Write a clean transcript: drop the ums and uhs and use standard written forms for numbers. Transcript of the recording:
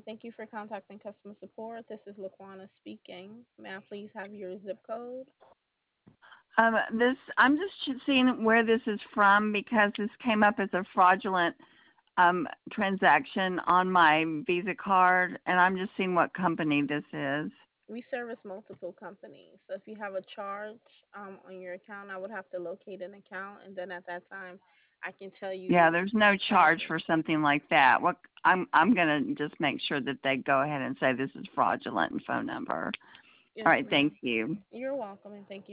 Thank you for contacting customer support. This is Laquana speaking. May I please have your zip code? This I'm just seeing where this is from because this came up as a fraudulent transaction on my Visa card, and I'm just seeing what company this is. We service multiple companies. So if you have a charge on your account, I would have to locate an account, and then at that time, I can tell Yeah, you there's no the charge charges. for something like that. What I'm gonna just make sure that they go ahead and say this is fraudulent and phone number. Yes, All right, ma'am. thank you. You're welcome, and thank you